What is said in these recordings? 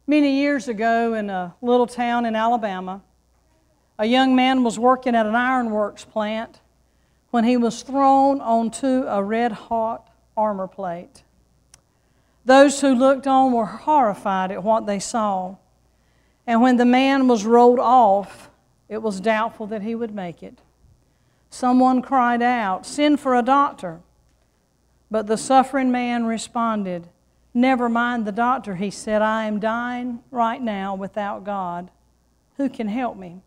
Many years ago in a little town in Alabama, a young man was working at an ironworks plant when he was thrown onto a red-hot armor plate. Those who looked on were horrified at what they saw, and when the man was rolled off, it was doubtful that he would make it. Someone cried out, "Send for a doctor." But the suffering man responded, "Never mind the doctor," he said. "I am dying right now without God. Who can help me?"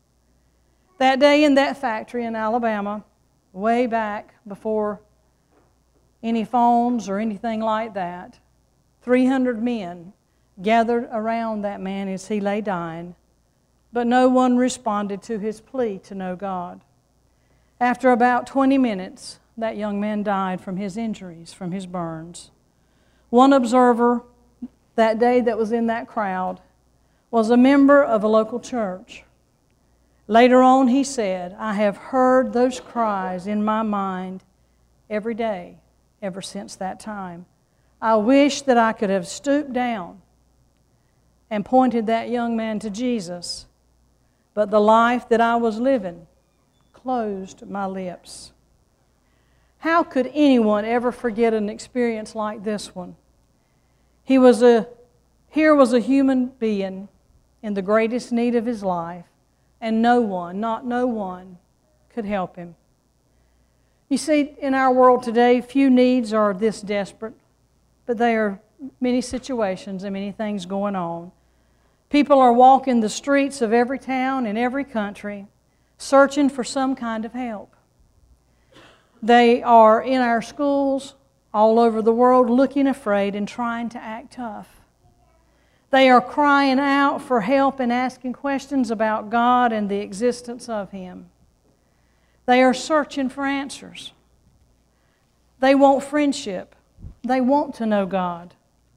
That day in that factory in Alabama, way back before any phones or anything like that, 300 men gathered around that man as he lay dying, but no one responded to his plea to know God. After about 20 minutes, that young man died from his injuries, from his burns. One observer that day that was in that crowd was a member of a local church. Later on, he said, "I have heard those cries in my mind every day ever since that time. I wish that I could have stooped down and pointed that young man to Jesus, but the life that I was living closed my lips." How could anyone ever forget an experience like this one? Here was a human being in the greatest need of his life, and no one could help him. You see, in our world today, few needs are this desperate, but there are many situations and many things going on. People are walking the streets of every town in every country, searching for some kind of help. They are in our schools all over the world looking afraid and trying to act tough. They are crying out for help and asking questions about God and the existence of Him. They are searching for answers. They want friendship. They want to know God.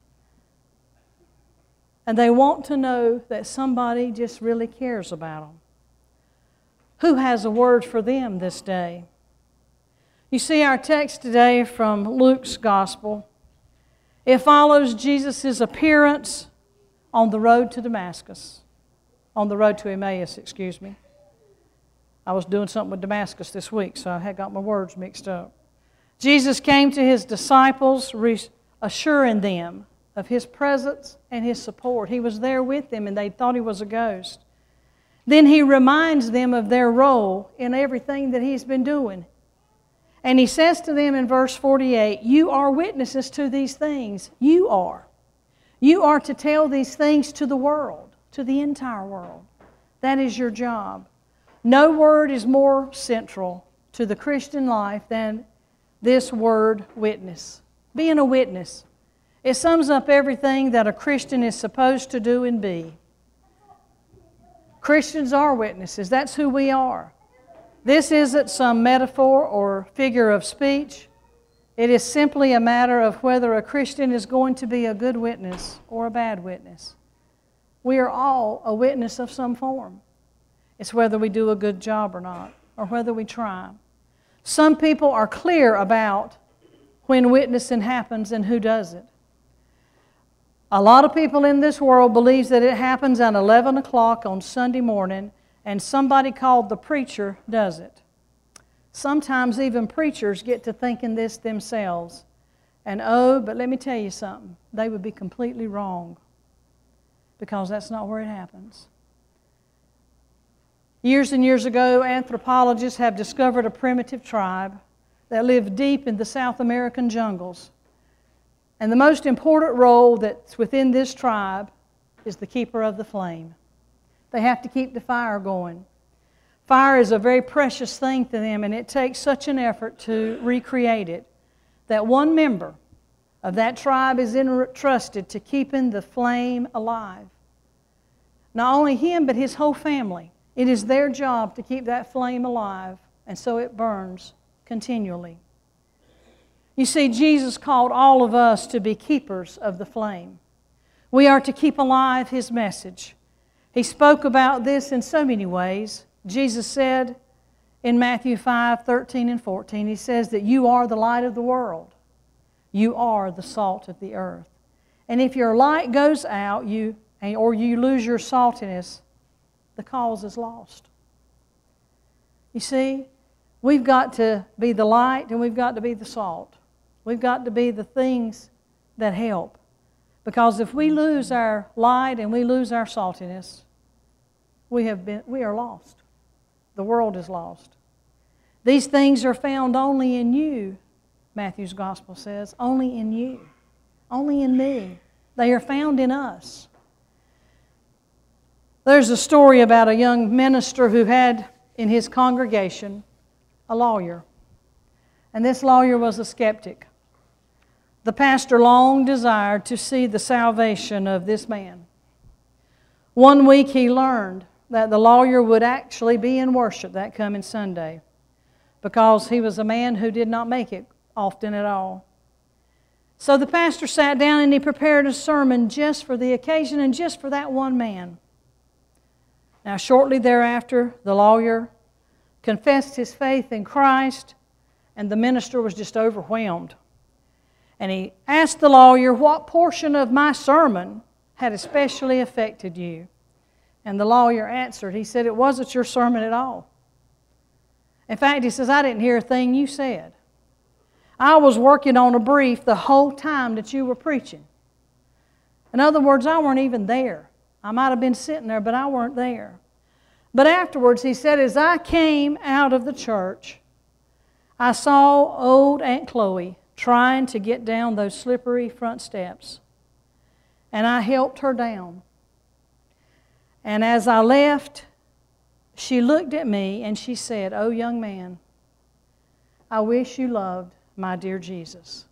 And they want to know that somebody just really cares about them. Who has a word for them this day? You see, our text today from Luke's Gospel, it follows Jesus' appearance on the road to Damascus. On the road to Emmaus, excuse me. I was doing something with Damascus this week, so I had got my words mixed up. Jesus came to His disciples, assuring them of His presence and His support. He was there with them, and they thought He was a ghost. Then He reminds them of their role in everything that He's been doing. And He says to them in verse 48, "You are witnesses to these things." You are. You are to tell these things to the world, to the entire world. That is your job. No word is more central to the Christian life than this word, witness. Being a witness. It sums up everything that a Christian is supposed to do and be. Christians are witnesses. That's who we are. This isn't some metaphor or figure of speech. It is simply a matter of whether a Christian is going to be a good witness or a bad witness. We are all a witness of some form. It's whether we do a good job or not, or whether we try. Some people are clear about when witnessing happens and who does it. A lot of people in this world believes that it happens at 11 o'clock on Sunday morning, and somebody called the preacher does it. Sometimes even preachers get to thinking this themselves. And but let me tell you something. They would be completely wrong, because that's not where it happens. Years and years ago, anthropologists have discovered a primitive tribe that lived deep in the South American jungles. And the most important role that's within this tribe is the keeper of the flame. They have to keep the fire going. Fire is a very precious thing to them, and it takes such an effort to recreate it that one member of that tribe is entrusted to keeping the flame alive. Not only him, but his whole family. It is their job to keep that flame alive, and so it burns continually. You see, Jesus called all of us to be keepers of the flame. We are to keep alive His message. He spoke about this in so many ways. Jesus said in Matthew 5:13 and 14, He says that you are the light of the world. You are the salt of the earth. And if your light goes out, you or you lose your saltiness, the cause is lost. You see, we've got to be the light and we've got to be the salt. We've got to be the things that help. Because if we lose our light and we lose our saltiness, we are lost. The world is lost. These things are found only in you, Matthew's Gospel says, only in you, only in me. They are found in us. There's a story about a young minister who had in his congregation a lawyer. And this lawyer was a skeptic. The pastor long desired to see the salvation of this man. One week he learned that the lawyer would actually be in worship that coming Sunday because he was a man who did not make it often at all. So the pastor sat down and he prepared a sermon just for the occasion and just for that one man. Now, shortly thereafter, the lawyer confessed his faith in Christ, and the minister was just overwhelmed. And he asked the lawyer, "What portion of my sermon had especially affected you?" And the lawyer answered. He said, "It wasn't your sermon at all. In fact," he says, "I didn't hear a thing you said. I was working on a brief the whole time that you were preaching. In other words, I weren't even there. I might have been sitting there, but I weren't there. But afterwards," he said, "as I came out of the church, I saw old Aunt Chloe trying to get down those slippery front steps. And I helped her down. And as I left, she looked at me and she said, 'Oh, young man, I wish you loved my dear Jesus.'"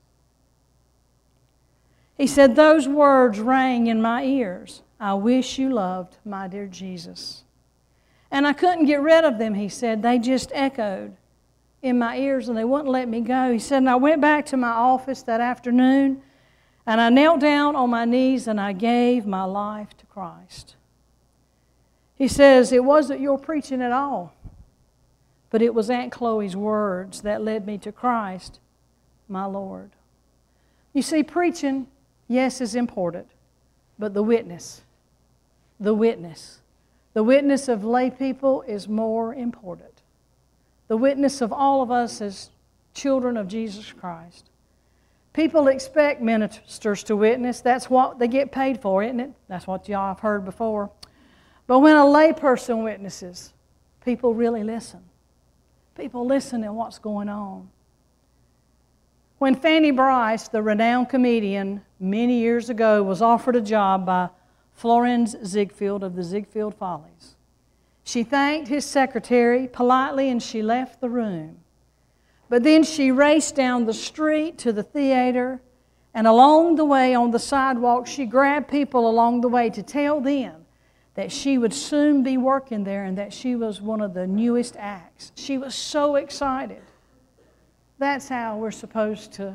He said, "Those words rang in my ears. 'I wish you loved my dear Jesus.' And I couldn't get rid of them," he said. "They just echoed in my ears and they wouldn't let me go." He said, "And I went back to my office that afternoon and I knelt down on my knees and I gave my life to Christ." He says, "It wasn't your preaching at all, but it was Aunt Chloe's words that led me to Christ, my Lord." You see, preaching, yes, is important, but the witness of lay people is more important. The witness of all of us as children of Jesus Christ. People expect ministers to witness. That's what they get paid for, isn't it? That's what y'all have heard before. But when a lay person witnesses, people really listen. People listen to what's going on. When Fanny Brice, the renowned comedian, many years ago was offered a job by Florenz Ziegfeld of the Ziegfeld Follies, she thanked his secretary politely and she left the room. But then she raced down the street to the theater, and along the way on the sidewalk she grabbed people along the way to tell them that she would soon be working there and that she was one of the newest acts. She was so excited. That's how we're supposed to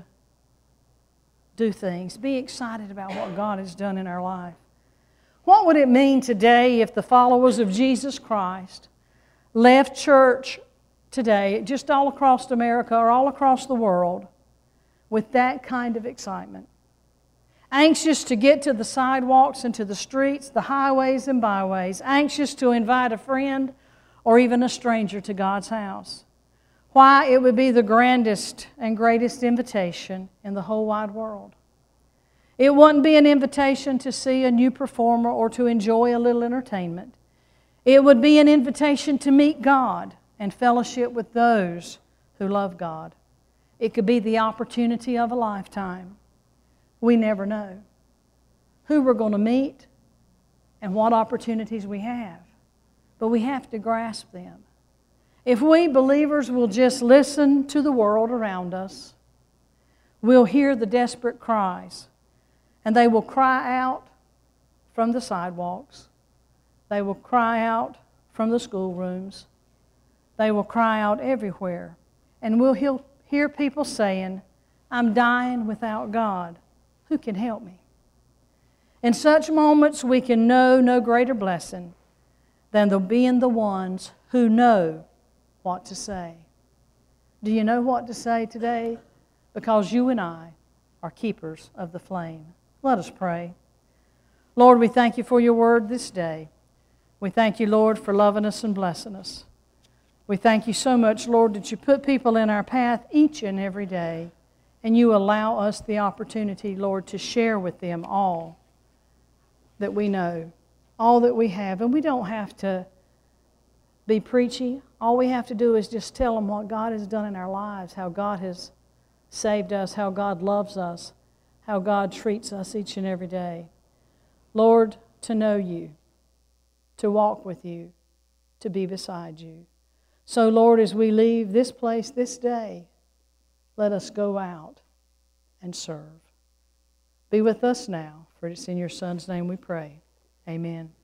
do things. Be excited about what God has done in our life. What would it mean today if the followers of Jesus Christ left church today, just all across America or all across the world, with that kind of excitement? Anxious to get to the sidewalks and to the streets, the highways and byways, anxious to invite a friend or even a stranger to God's house. Why, it would be the grandest and greatest invitation in the whole wide world. It wouldn't be an invitation to see a new performer or to enjoy a little entertainment. It would be an invitation to meet God and fellowship with those who love God. It could be the opportunity of a lifetime. We never know who we're going to meet and what opportunities we have, but we have to grasp them. If we believers will just listen to the world around us, we'll hear the desperate cries, and they will cry out from the sidewalks. They will cry out from the schoolrooms. They will cry out everywhere. And we'll hear people saying, "I'm dying without God. Who can help me?" In such moments, we can know no greater blessing than the being the ones who know what to say. Do you know what to say today? Because you and I are keepers of the flame. Let us pray. Lord, we thank you for your word this day. We thank you, Lord, for loving us and blessing us. We thank you so much, Lord, that you put people in our path each and every day, and you allow us the opportunity, Lord, to share with them all that we know, all that we have. And we don't have to be preachy. All we have to do is just tell them what God has done in our lives, how God has saved us, how God loves us, how God treats us each and every day. Lord, to know you, to walk with you, to be beside you. So, Lord, as we leave this place this day, let us go out and serve. Be with us now, for it's in your Son's name we pray. Amen.